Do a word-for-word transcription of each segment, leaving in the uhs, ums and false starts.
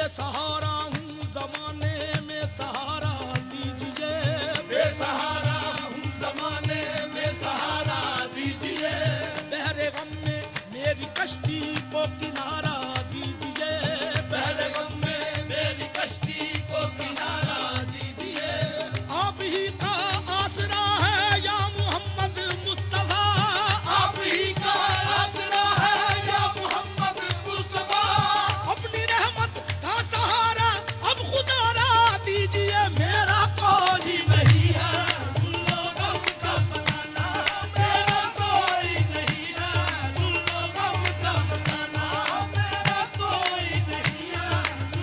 बेसहारा हूँ जमाने में सहारा दीजिए, बेसहारा हूँ जमाने में सहारा दीजिए, बहरे गम में मेरी कश्ती को किनारा दीजिए, बहरे गम में मेरी कश्ती को किनारा दीजिए। आप ही का आसरा है या मोहम्मद मुस्तफा, आप ही का आसरा है या मोहम्मद मुस्तफा, अपनी रहमत का सहारा अब खुदारा दीजिए, मेरा कोई नहीं है सुन लो गम का फसाना, मेरा कोई नहीं है, सुन लो गम का फसाना, मेरा कोई नहीं है।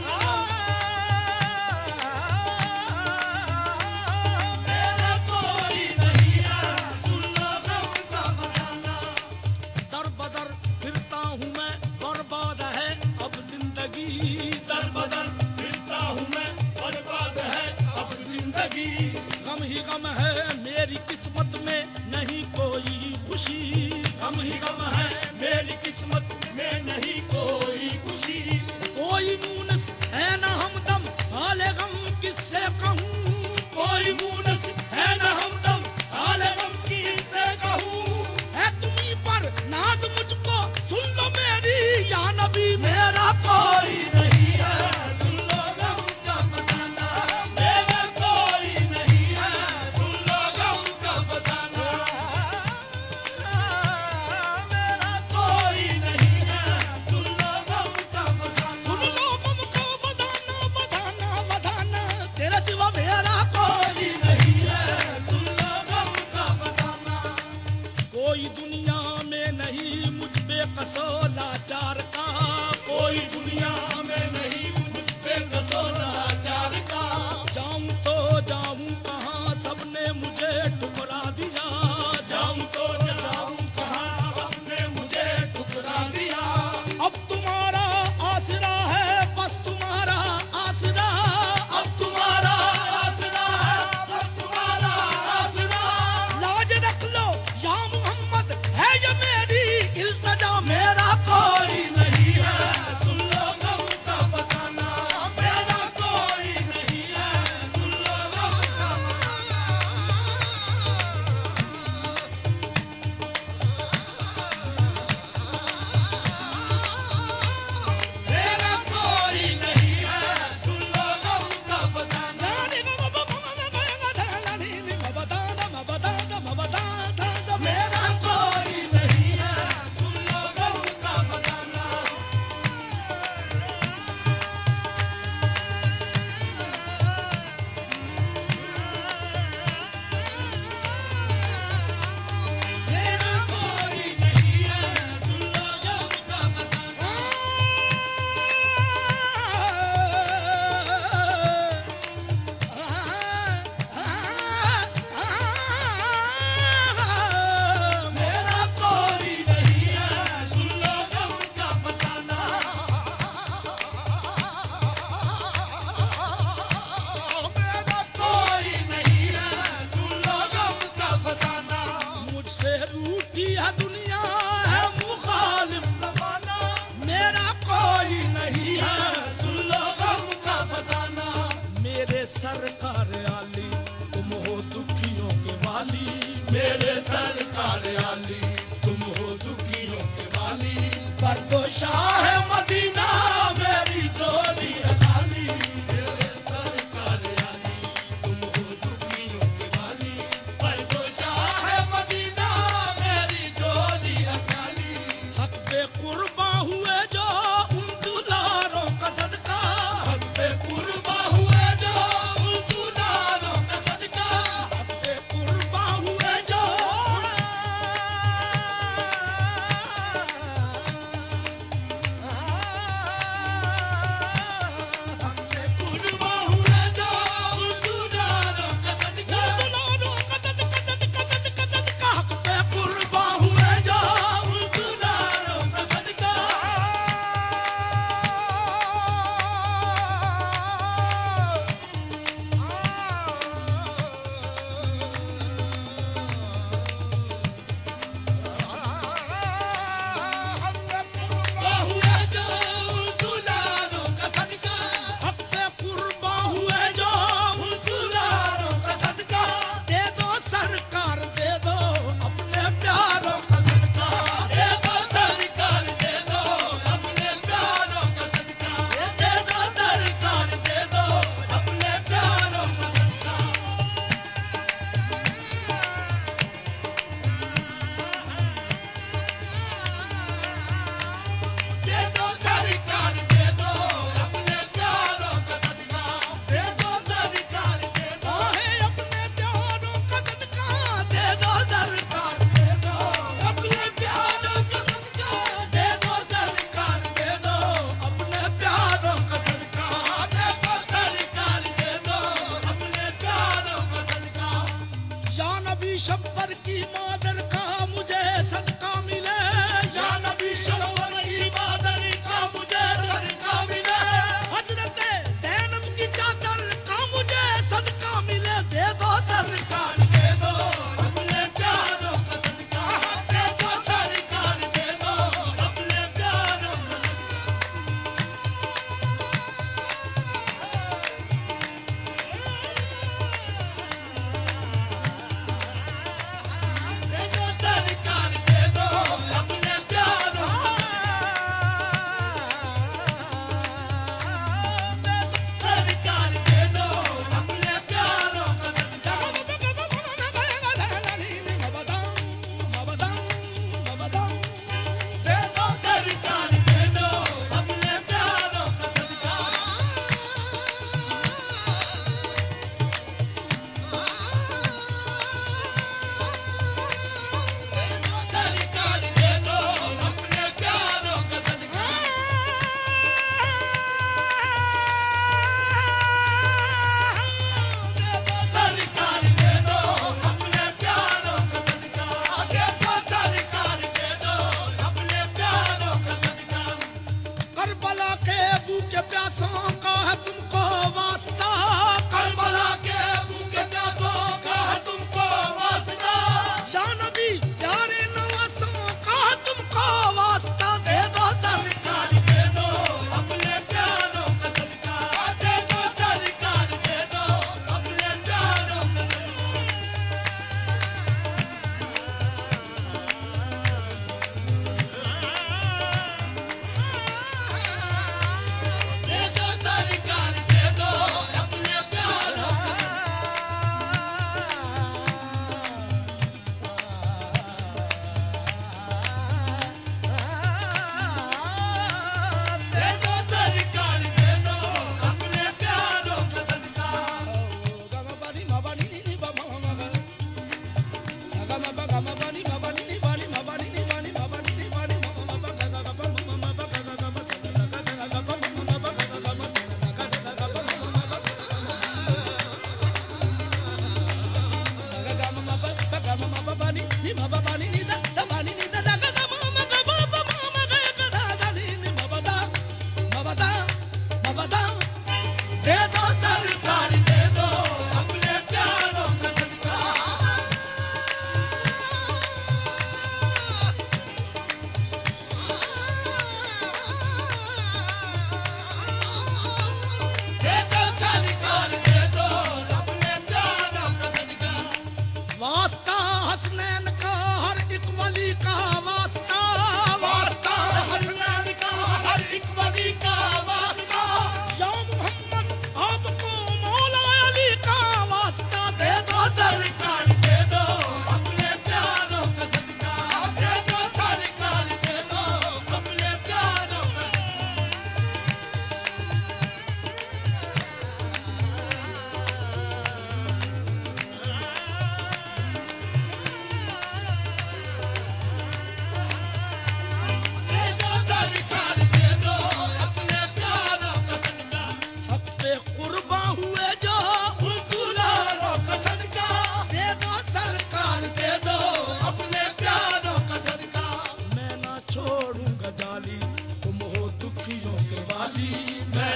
मेरा कोई नहीं है, सुन लो गम का फसाना। दर बदर फिरता हूँ मैं, बर्बाद है अब जिंदगी, दर बदर फिरता हूँ मैं, बर्बाद है अब जिंदगी, गम ही गम है मेरी किस्मत में नहीं कोई खुशी, गम ही गम है मेरी किस्मत में नहीं कोई खुशी, कोई मुनस है ना हमदम हाले गम किससे कहूँ, कोई मुनस है न हमदम हाले गम किससे कहूँ। है तुम्हीं पर नाज मुझको सुन लो मेरी या नबी, मेरा कोई नहीं है, सुन लो गम का फसाना, मेरा कोई नहीं है, सुन लो गम का फसाना, मेरा कोई नहीं है, सुन लो गम का फसाना। सुन लो गम को बधाना बधाना बधाना, तेरे सिवा मेरा कोई नहीं है, सुन लो गम का फसाना। कोई दुनिया में नहीं मुझ पे कसो लाचार का, कोई दुनिया में नहीं मुझ पे कसो लाचार का, जाऊं तो जाऊं कहाँ सबने मुझे ठुकरा दिया, जाऊं तो जाऊं कहाँ सबने मुझे ठुकरा दिया। अब तुम्हारा आसरा है बस तुम्हारा आसरा, अब तुम्हारा आसरा है, अब तुम्हारा आसरा, लाज रख लो या मोहम्मद है ये मेरी इल्तजा, मेरा कोई नहीं है, सुन लो गम का फसाना, मेरा कोई नहीं है, सुन लो गम का फसाना, मेरा कोई नहीं है, सुन लो गम का फसाना। मेरा कोई नहीं है, सुन लो गम का फसाना। मेरा कोई नहीं है, सुन लो गम का फसाना। मेरा कोई नहीं है, सुन लो गम का फसाना। मेरा कोई नहीं है, सुन लो गम का फसाना। मुझसे रूठी है दुनिया है मुखालिफ जमाना मेरा कोई नहीं है, सुन लो गम का फसाना। मेरे सरकार आली तुम हो दुखियों के वाली, मेरे सरकार आली तुम हो दुखियों के वाली, पर तो शाह मदीना मेरी चोरी है खाली। मेरे सरकार आली तुम हो दुखियों के वाली, पर तो शाह मदीना मेरी चोरी है खाली। हक पे कुर्बा हुए जो उन दुलारों का सदका, हक पे कुर्बा हुए जो उन दुलारों का सदका, हक पे कुर्बा हुए जो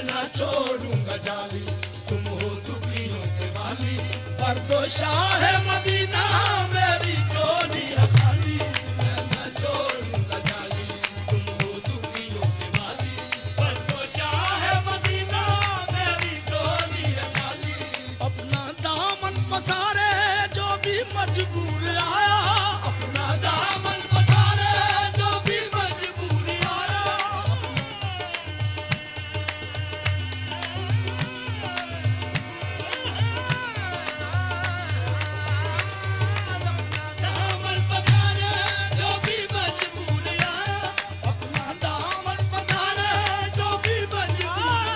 न छोड़ूंगा जाली, तुम हो दुखियों के वाली, पर दो शाह मदीना मेरी चोली है खाली। मैं न छोड़ूंगा जाली, तुम हो दुखियों के वाली, पर दो शाह मदीना मेरी चोली है खाली। अपना दामन पसारे जो भी मजबूर आया, अपना दामन पसारे जो भी मजबूर आया, दामन पसारे जो भी मजबूर आया, अपना दामन पसारे जो भी मजबूर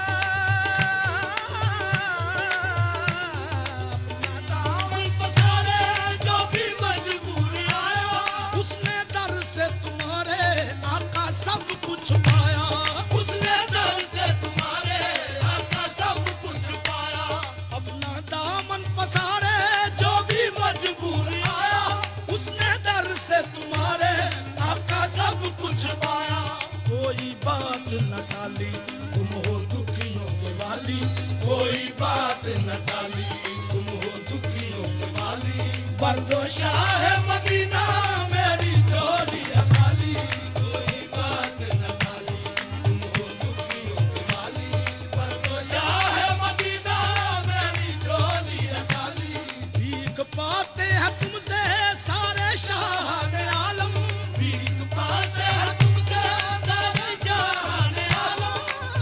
दामन पसारे जो भी मजबूर आया, उसने दर से तुम्हारे आका सब कुछ पाया। उसने दर से तुम्हारे आका सब कुछ पाया। अपना दामन पसारे जो भी मजबूर आया, उसने दर से तुम्हारे आका सब कुछ पाया। कोई बात न टाली, तुम हो दुखियों के वाली, कोई बात न टाली, तुम हो दुखियों के वाली, बरदो शाह मदीना मेरी चोली है खाली। कोई बात न टाली, तुम हो दुखियों के वाली, पर तो शाह मदीना मेरी चोली है खाली। भीख पाते हैं तुमसे सारे शाह आलम, भीख पाते हैं तुमसे सारे शाह आलम,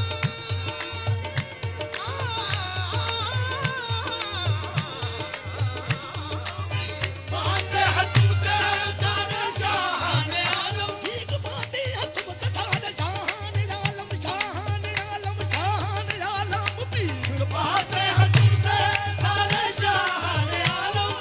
पाते हैं तुमसे सारे शाह आलम। भीख पाते हैं तुमसे सारे शाह आलम, शाह आलम, शाह आलम। भीख पाते हैं तुमसे सारे शाह आलम,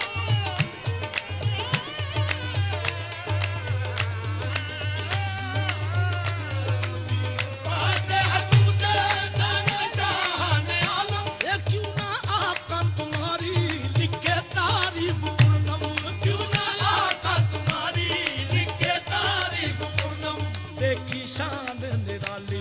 पाते हैं तुमसे सारे शाह आलम। ये क्यों ना आका तुम्हारी लिखे तारीफ पूर्णम, क्यों ना आका तुम्हारी लिखे तारीफ पूर्णम, देखी शान निराली